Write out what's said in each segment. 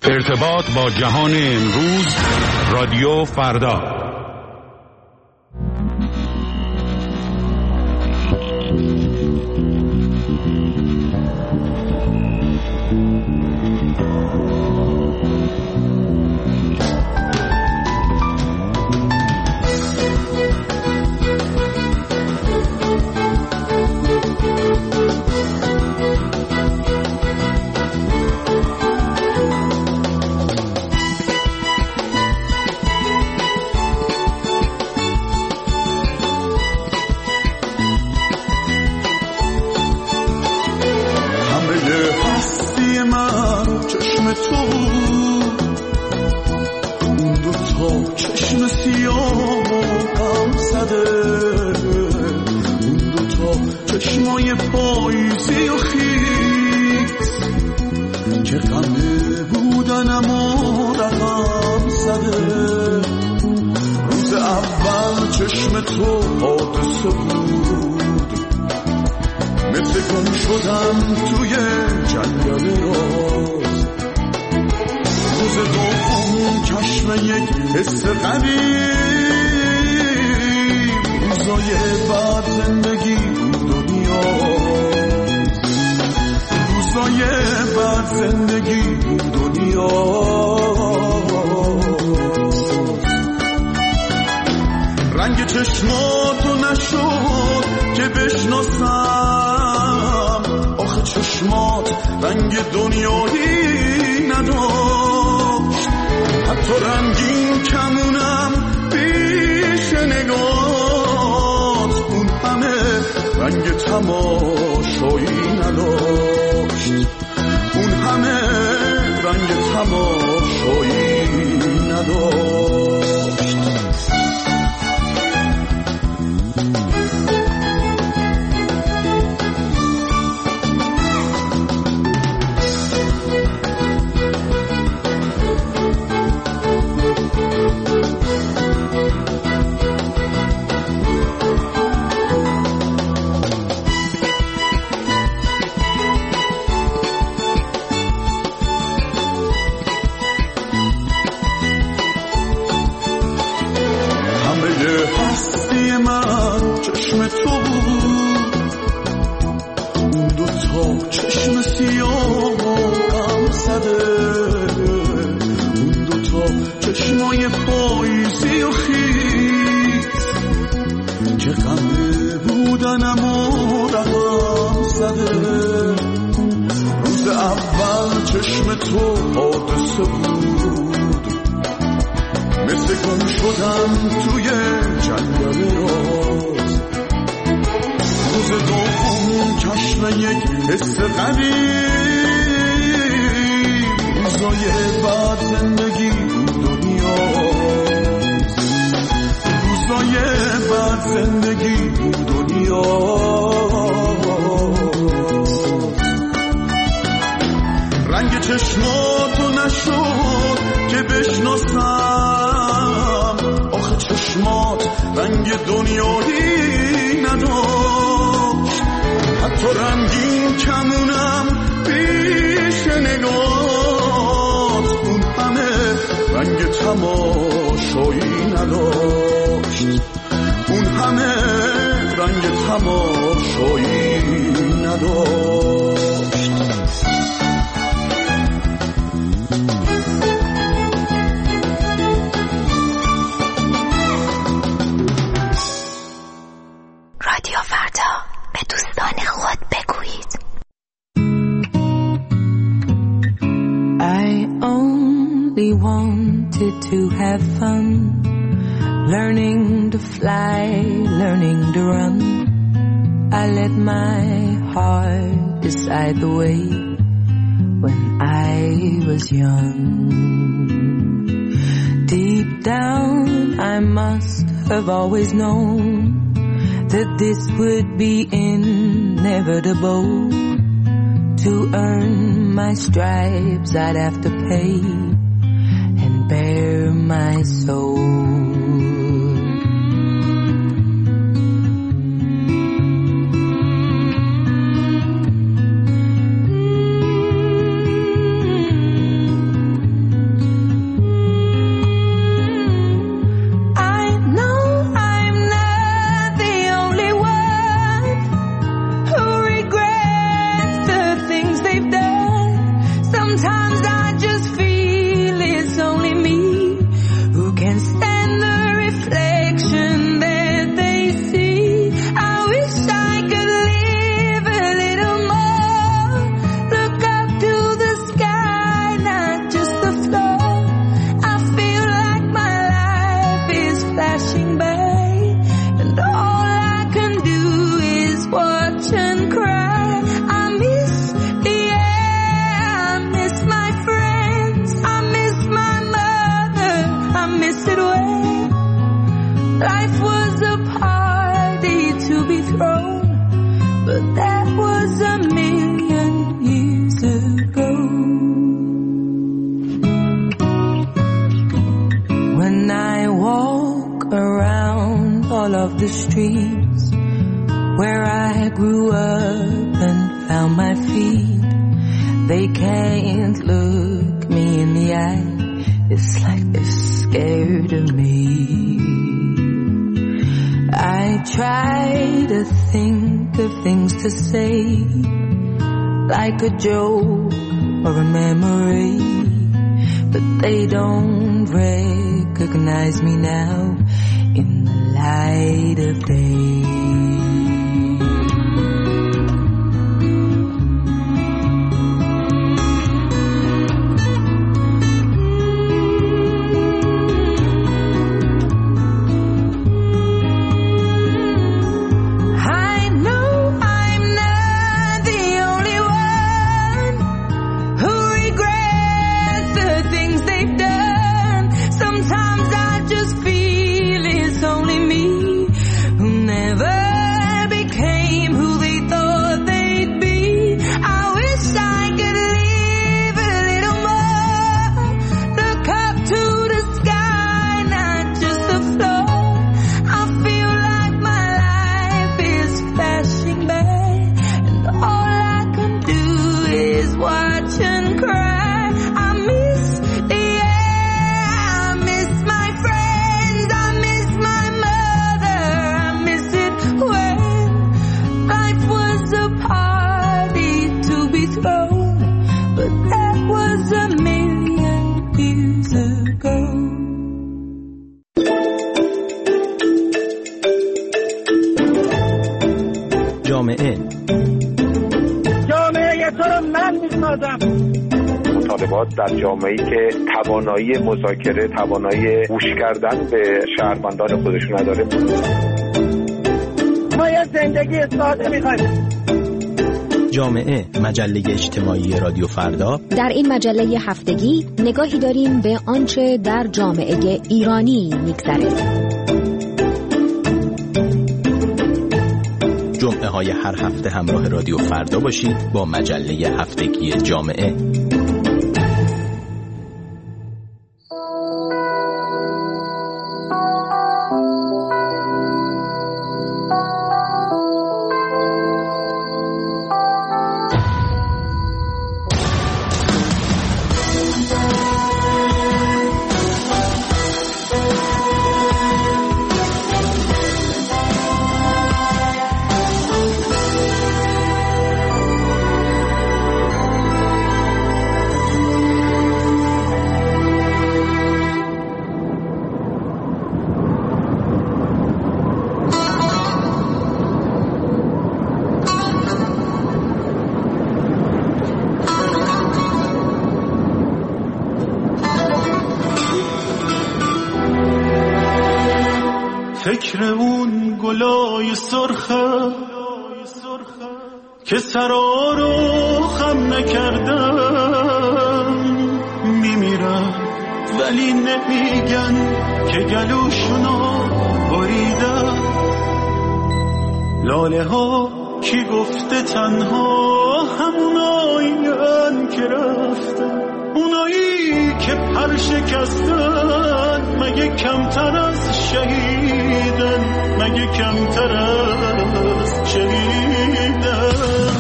ارتباط با جهان امروز، رادیو فردا. رنگ چشماتو نشد که بشناسم، آخه چشمات رنگ دنیایی نداشت، حتی رنگین کمونم پیش نگات اون همه رنگ تماشایی نداشت، اون همه رنگ تماشایی نداشت. رنگ چشماتو نشد که بشناسم، آخه چشمات رنگ دنیایی نداشت، حتی رنگین کمونم پیش نگات اون همه رنگ تماشایی نداشت، اون همه رنگ تماشایی نداشت. رادیو فردا، به دوستان خود بگویید. I only wanted to have fun, learning to fly, learning to run. I let my heart decide the way when I was young. Deep down I must have always known that this would be inevitable. To earn my stripes I'd have to pay and bare my soul. of the streets where I grew up and found my feet. They can't look me in the eye. It's like they're scared of me. I try to think of things to say, like a joke or a memory, but they don't recognize me now in the light of day. مطالبات در جامعه‌ای که توانایی مذاکره، توانایی گوش کردن به شهروندان خودشون نداره. ما یه زندگی ساده می‌خوایم. جامعه، مجله اجتماعی رادیو فردا. در این مجله هفتگی نگاهی داریم به آنچه در جامعه ایرانی می‌گذره. جمعه های هر هفته همراه رادیو فردا باشید با مجله هفتگی جامعه. فکر اون گلای سرخه که سرا رو خم نکردن میمیرن ولی نمیگن که گلوشونو بریدن. لاله ها کی گفته تنها همونایین که رفتن، اونایی که پر شکستن مگه کمتر از شهیدن، مگه کمتر از شهیدن.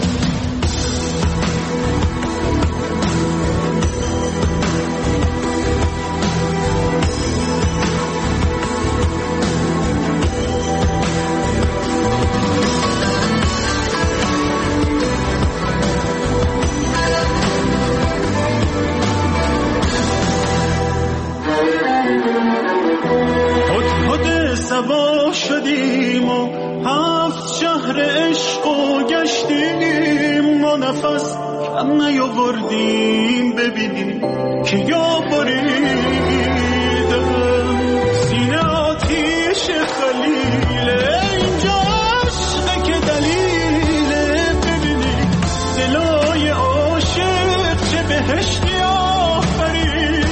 سوا شدیم و 7 شهر عشق و گشتیم، ما نفس کم نیاوردیم ببینیم که یا بریدم. سینه آتیش خلیله اینجا عشقه که دلیله، ببینیم دلای عاشق چه بهشتی آفریدم.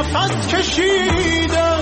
نفس کشیدم.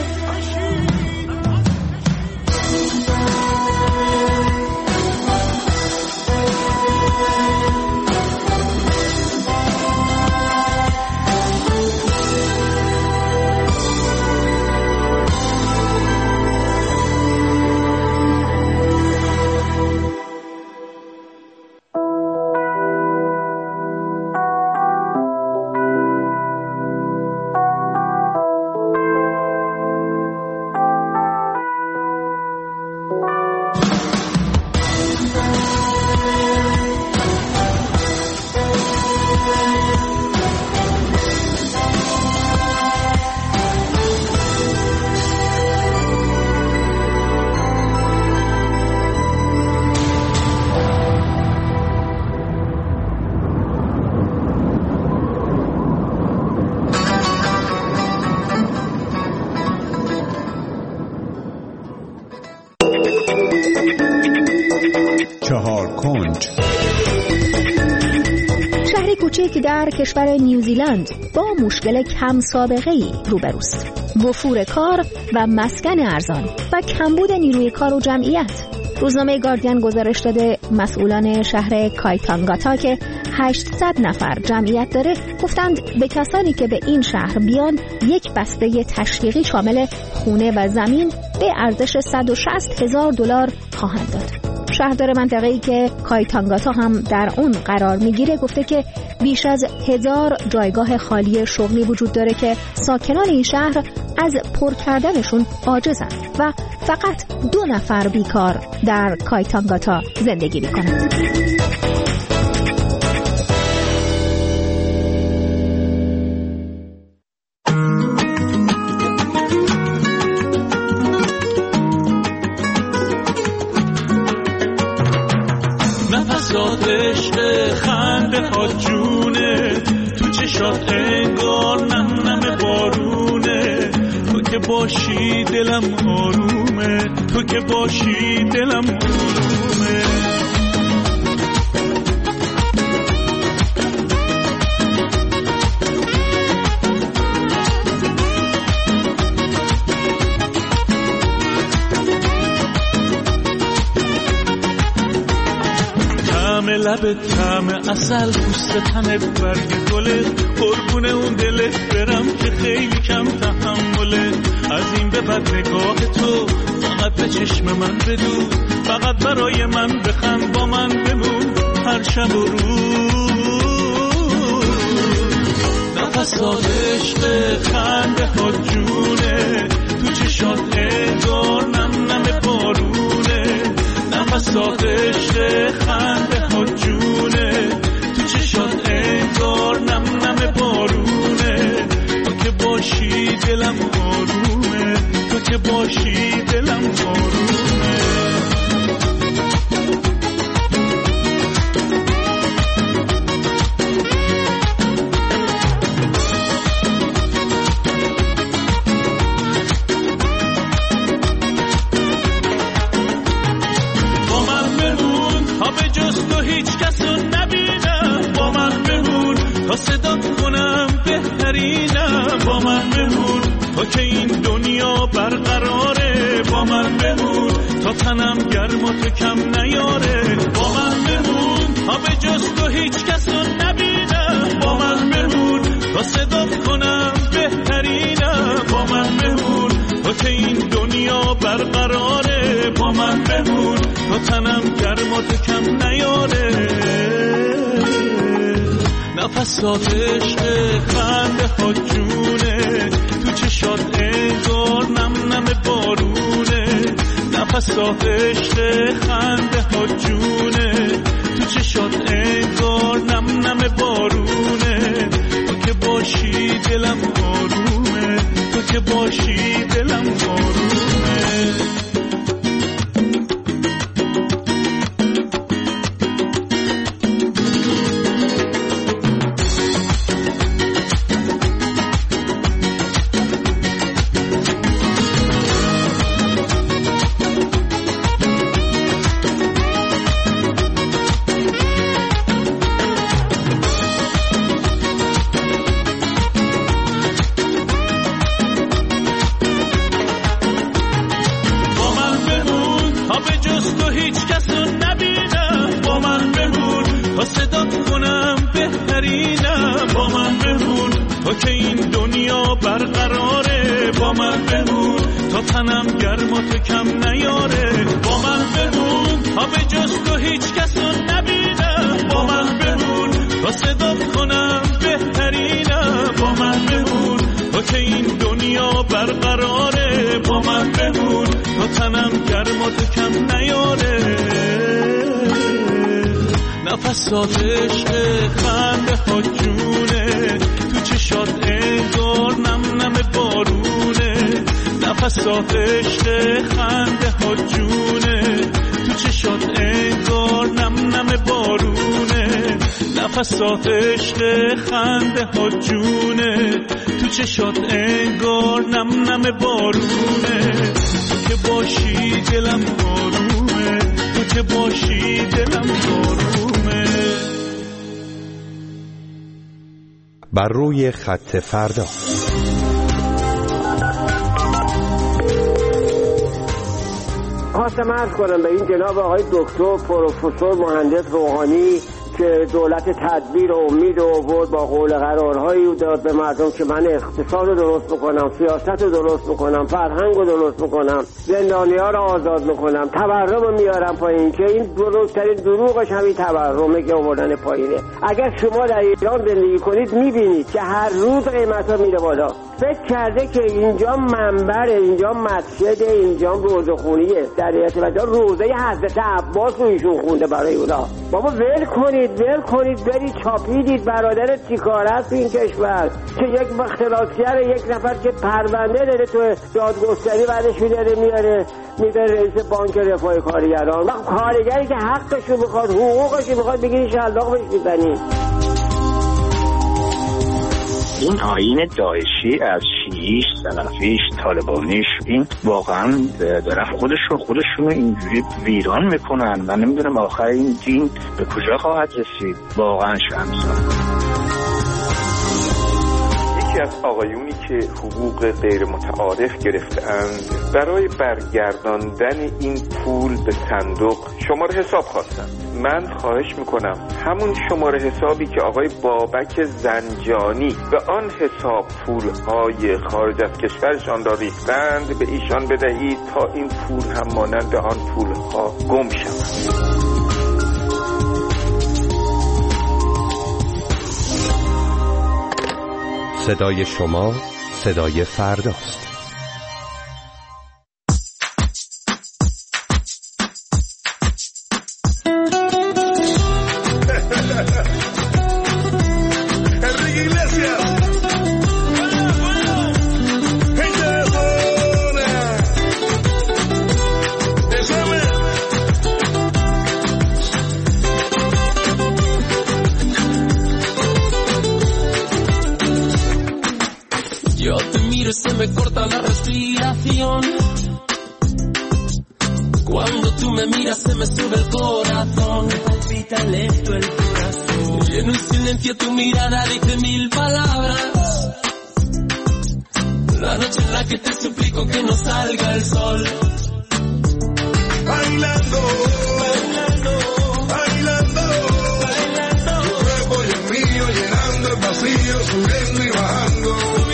شهری کوچک در کشور نیوزیلند با مشکل کم سابقه‌ای روبروست: وفور کار و مسکن ارزان و کمبود نیروی کار و جمعیت. روزنامه گاردین گزارش داده مسئولان شهر کایتانگاتا که 800 نفر جمعیت داره گفتند به کسانی که به این شهر بیان یک بسته تشویقی شامل خونه و زمین به ارزش $160,000 خواهند داد. شهردار منطقه‌ای که کایتانگاتا هم در اون قرار میگیره گفته که بیش از 1000 جایگاه خالی شغلی وجود داره که ساکنان این شهر از پر کردنشون عاجزند و فقط 2 نفر بیکار در کایتانگاتا زندگی میکنند. عشق خنده ها جونه تو چشات انگار نم نم بارونه. تو که باشی دلم آرومه، تو که باشی دلم آرومه. لبت طعم عسل، پوست تنت برگ گله، قربون اون دلت برم که خیلی کم تحمله. از این به بعد نگاه تو فقط به چشم من بدون، فقط برای من بخند، با من بمون هر شب و روز. نفسات عشق خنده ها جونه تو چشات انگار نم نم بارونه. نفسات عشق خنده ها جونه تو چشات انگار نم نم بارونه. تو که باشی دلم آرومه، تو که باشی دلم آرومه. صدات کنم بهترینم، با من بمون تا که این دنیا برقراره. با من بمون تا تنم گرم و تو کم نیاره. با من بمون تا به جز تو هیچ کس رو نبینم. با من بمون تا صدات کنم بهترینم. با من بمون تا که این دنیا برقراره. با من بمون تا تنم گرم و تو کم نیاره. نفسات عشق خنده ها جونه تو چشات انگار نم نم بارونه. نفسات عشق خنده ها جونه تو چشات انگار نم نم بارونه. تو که باشی دلم آرومه، تو که باشی دلم آرومه. تا تنم گرم و تو کم نیاره. با من بمون تا به جز تو هیچ کس رو نبینم. با من بمون تا صدا کنم بهترینم. با من بمون تا که این دنیا برقراره. با من بمون تا تنم گرم و تو کم نیاره. نفسات عشق خنده ها جونه، تو چشات انگار نم نم بارونه. نفسات عشق خنده ها جونه، تو چشات انگار نم نم بارونه. نفسات عشق خنده ها جونه، تو چشات انگار نم نم بارونه. تو که باشی دلم آرومه، تو که باشی دلم آرومه. بر روی خط فردا. خواستم عرض کنم به این جناب آقای دکتر پروفسور مهندس روحانی که دولت تدبیر و امید و آورد با قول قرارهایی داد به مردم که من اقتصاد رو درست میکنم، سیاست رو درست میکنم، فرهنگ رو درست میکنم، زندانی‌ها رو آزاد میکنم، تورم رو میارم پایین، که این بزرگترین دروغش همین تورمه که آوردن پایینه. اگر شما در ایران زندگی کنید میبینید که هر روز قیمت‌ها میره بالا. فکر کرده که اینجا منبره، اینجا مسجد، اینجا روزخونیه. در حقیقت روزه حضرت عباس رو ایشون خونده برای اونا. بابا ول کنید برید چاپیدید. برادرت چیکار است تو این کشور که یک اختلاسگر، یک نفر که پرونده داره تو دادگستری بعدش میاره رئیس بانک رفاه کارگران. وقت کارگری که حقشو میخواد، حقوقشو میخواد، بگیری شلاق بهش میزنی. این آیین داعشی از شیعیش، سلفیش، طالبانیش، این واقعا دارن خودشونو اینجوری ویران میکنن. من نمیدونم آخر این دین به کجا خواهد رسید. واقعا شرمسار. یکی از آقایونی که حقوق غیر متعارف گرفتند برای برگرداندن این پول به صندوق شماره حساب خواستند. من خواهش میکنم همون شماره حسابی که آقای بابک زنجانی به آن حساب پولهای خارج از کشورشان را ریختند به ایشان بدهید تا این پول هم مانند آن پولها گم شود. صدای شما صدای فرداست. Se me corta la respiración. Cuando tú me miras se me sube el corazón. Me palpita lento el corazón. Y en un silencio tu mirada dice mil palabras. La noche en la que te suplico que no salga el sol. Bailando, bailando, bailando, bailando. Tu cuerpo y el mío llenando el vacío, subiendo y bajando.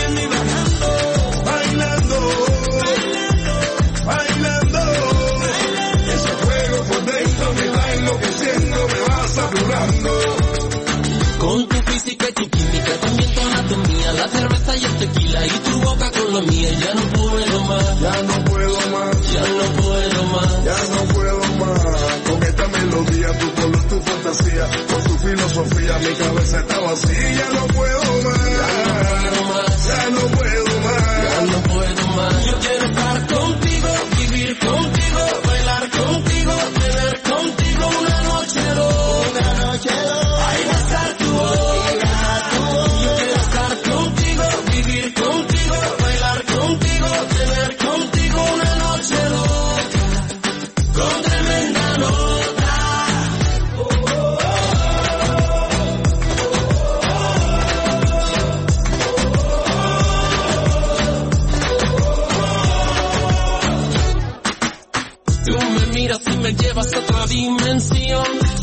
Con tu física y tu química, también tu anatomía, la cerveza y el tequila y tu boca con la mía. Ya no puedo más, ya no puedo más, ya no puedo más, ya no puedo más. Con esta melodía, tu color, tu fantasía, con tu filosofía, mi cabeza está vacía. Ya no puedo más, ya no puedo más, ya no puedo más. Yo quiero estar contigo, vivir contigo, bailar contigo, tener contigo una noche loca, una noche loca. Ahí va a estar tu boca, yo quiero estar contigo, vivir contigo, bailar contigo, tener contigo una noche loca, con tremenda nota. Tú me miras y me llevas a otra dimensión.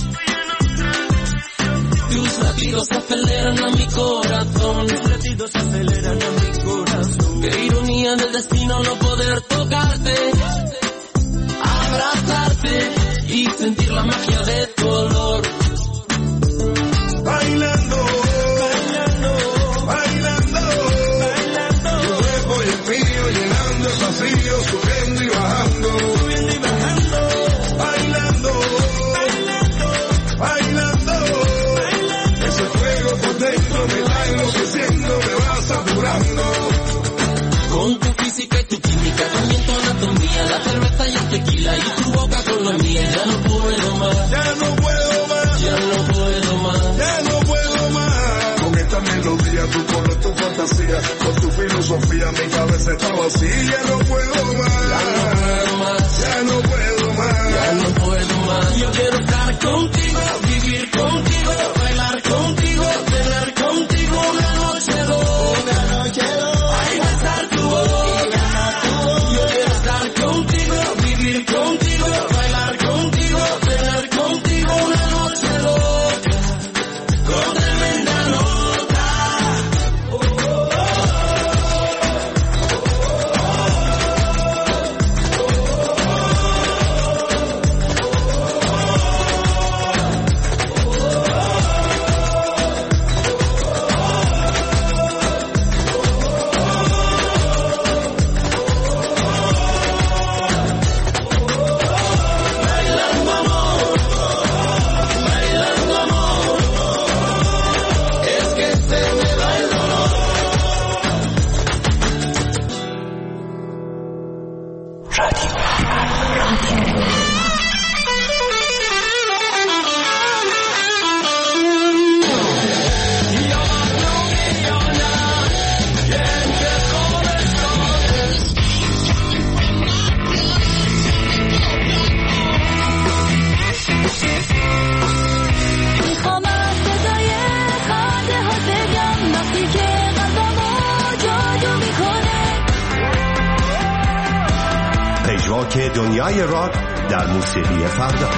Tus latidos aceleran a mi corazón. Tus latidos aceleran a mi corazón. Qué ironía del destino, no puedo poder tocarte, abrazarte y sentir la magia de tu olor. Bailando, bailando, bailando, bailando. Tu cuerpo y el mío llenando el vacío, subiendo y bajando, subiendo y bajando. Bailando, bailando, bailando, bailando. Ese fuego por dentro me va enloqueciendo, me va saturando. Con tu física y tu química, también tu anatomía, la cerveza y el tequila y tu boca con la mía. Ya no puedo más, ya no puedo más, ya no puedo más, ya no puedo más. Con esta melodía, tu color, tu fantasía, con tu filosofía, mi cabeza está vacía. Ya no puedo más, ya no puedo más, ya no puedo más. Yo quiero estar contigo, vivir contigo, bailar contigo, tener contigo una noche loca, ay, besar tu boca. Yo quiero estar contigo, vivir contigo, bailar contigo, tener contigo una noche loca, con tremenda nota. پژواک دنیای راک در موسیقی فردا.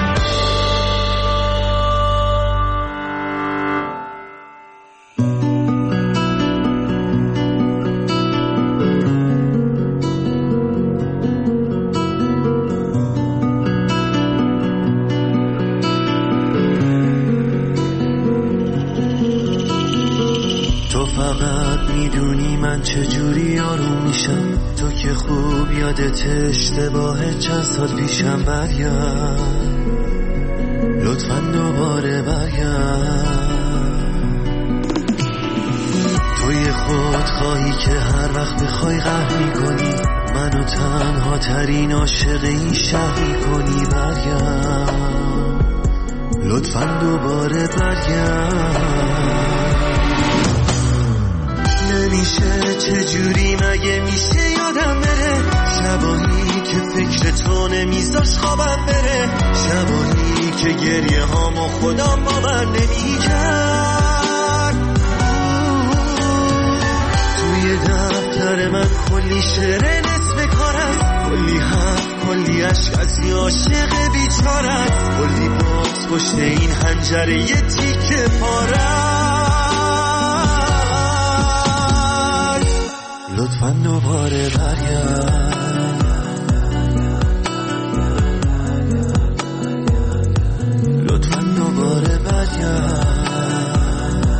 تو فقط میدونی من چجوری آروم میشم، تو که خوب یادت اشتباه چند سال پیشم. برگرد لطفاً دوباره برگرد. توی خود خواهی که هر وقت بخوای قهر میکنی، منو تنها ترین عاشق این شهر میکنی. برگرد لطفاً دوباره برگرد. نمیشه چجوری مگه میشه یادم بره، شبایی که فکر تو نمیذاش خوابم بره، شبایی که گریه هامو خودم باور نمیکرد. توی دفتر من کلی شعر نصف کار است، کلی حرف کلی عشق از یه عاشق بیچاره است، کلی باز پشت این حنجره یه تیکه پاره. لطفاً دوباره برگرد، لطفاً دوباره برگرد.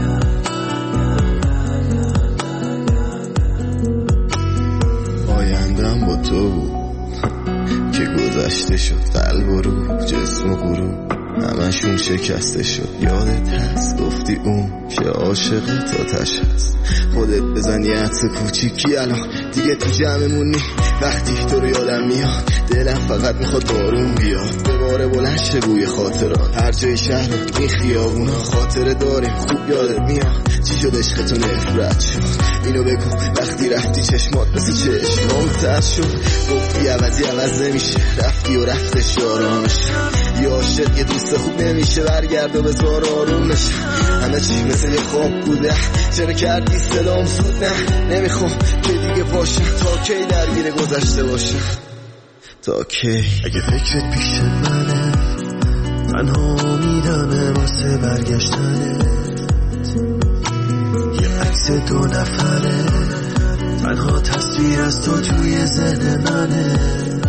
آیندم با تو بود که گذشته شد، قلب و روح جسم و غروب همشون شکسته شد. یادت هست گفتی اون که عاشق تاتش هست، خودت بزنی عطر کوچیکی الان دیگه تو جمعمونی. وقتی تو رو یادم میاد دلم فقط میخواد بارون بیاد، به باره بلند شه بوی خاطرات. هر جای شهر این خیابونا خاطره داریم، خوب یادت میاد چی شد عشق تو نفرت شد. اینو بگو وقتی رفتی چشمات مثل چشمام تر شد، گفتی عوضی عوض نمیشه، رفتی و رفتش آرامش. یه عاشق یه دوست خوب نمیشه، برگرد و بذار آروم بشه. همه چی مثل یه خواب بوده، چرا کردی صدام سود؟ نه نمیخوام که دیگه باشم، تا کی درگیر گذشته باشم، تا کی؟ اگه فکرت پیش منه تنها امیدمه واسه برگشتنه، یه عکس 2 نفره تنها تصویر از تو توی ذهن منه.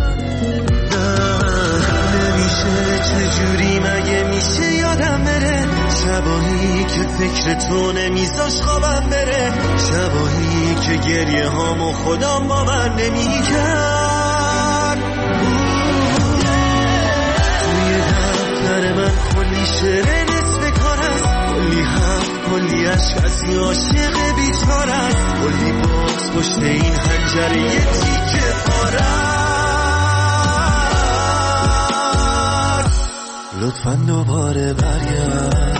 نمیشه چجوری مگه میشه یادم بره، شبایی که فکر تو نمیذاش خوابم بره، شبایی که گریه هامو خودم باور نمیکرد. توی دفتر من کلی شعر نصف کار است، کلی حرف کلی عشق از این عاشق بیچاره است، کلی باز پشت این حنجره یه تیکه پاره. لطفاً دوباره برگرد.